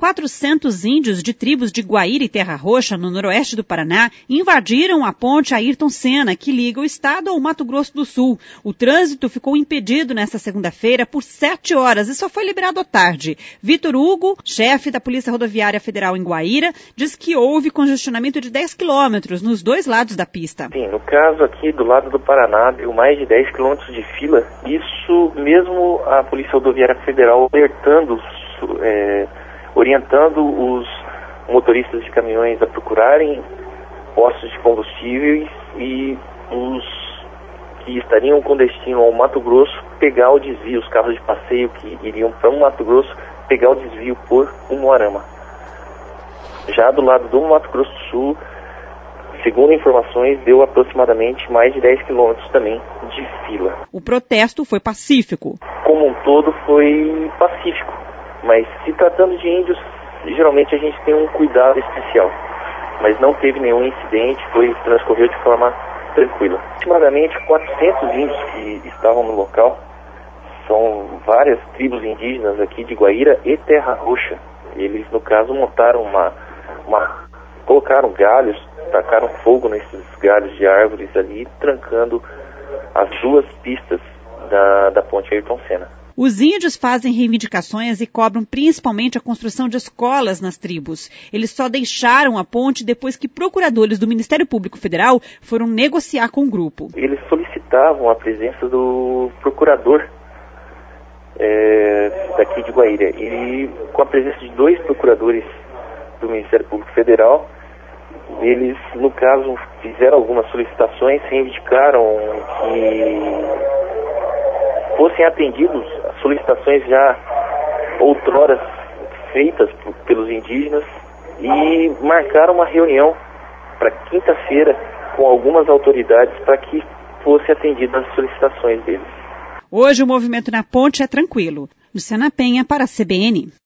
400 índios de tribos de Guaíra e Terra Roxa, no noroeste do Paraná, invadiram a ponte Ayrton Senna, que liga o estado ao Mato Grosso do Sul. O trânsito ficou impedido nesta segunda-feira por 7 horas e só foi liberado à tarde. Vitor Hugo, chefe da Polícia Rodoviária Federal em Guaíra, diz que houve congestionamento de 10 quilômetros nos dois lados da pista. Sim, no caso aqui do lado do Paraná, deu mais de 10 quilômetros de fila. Isso mesmo a Polícia Rodoviária Federal orientando os motoristas de caminhões a procurarem postos de combustíveis e os que estariam com destino ao Mato Grosso pegar o desvio, os carros de passeio que iriam para o Mato Grosso pegar o desvio por Umuarama. Já do lado do Mato Grosso do Sul, segundo informações, deu aproximadamente mais de 10 quilômetros também de fila. O protesto foi pacífico. Como um todo foi pacífico, mas se tratando de índios, geralmente a gente tem um cuidado especial. Mas não teve nenhum incidente, transcorreu de forma tranquila. Aproximadamente 400 índios que estavam no local, são várias tribos indígenas aqui de Guaíra e Terra Roxa. Eles, no caso, montaram colocaram galhos, tacaram fogo nesses galhos de árvores ali, trancando as duas pistas da ponte Ayrton Senna. Os índios fazem reivindicações e cobram principalmente a construção de escolas nas tribos. Eles só deixaram a ponte depois que procuradores do Ministério Público Federal foram negociar com o grupo. Eles solicitavam a presença do procurador daqui de Guaíra. E com a presença de 2 procuradores do Ministério Público Federal, eles, no caso, fizeram algumas solicitações, reivindicaram que fossem atendidos as solicitações já outrora feitas pelos indígenas e marcaram uma reunião para quinta-feira com algumas autoridades para que fossem atendidas as solicitações deles. Hoje o movimento na ponte é tranquilo. Luciana Penha para a CBN.